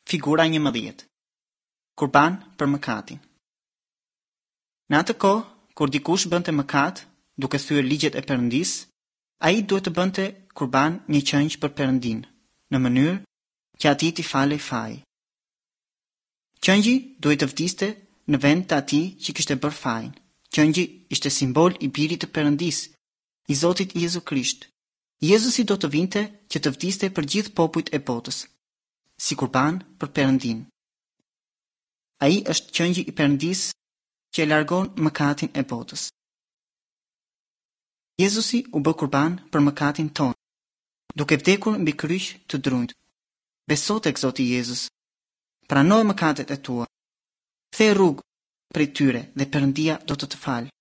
Figura 11. Kurban për mëkatin. Në atë kohë, kur dikush bënte mëkat, duke thyer ligjet e Perëndisë, ai duhet të bënte kurban një qenj për Perëndin, në mënyrë që atij t'i falej faji. Qenji duhet të vdiste në vend të atij që kishte bërë fajin. Qenji ishte simbol i birit të Perëndisë, i Zotit Jezu Krisht. Jezusi do të vinte që të vdiste për gjithë popujt e botës, si kurban për Perëndin. Ai është qengji i Perëndisë që e largon mëkatin e botës. Jezusi u bë kurban për mëkatin ton, duke vdekur mbi kryq të drunjt. Beso tek Zoti Jezus. Prano mëkatet e tua. Kthe rrugë prej tyre dhe Perëndia do të të falë.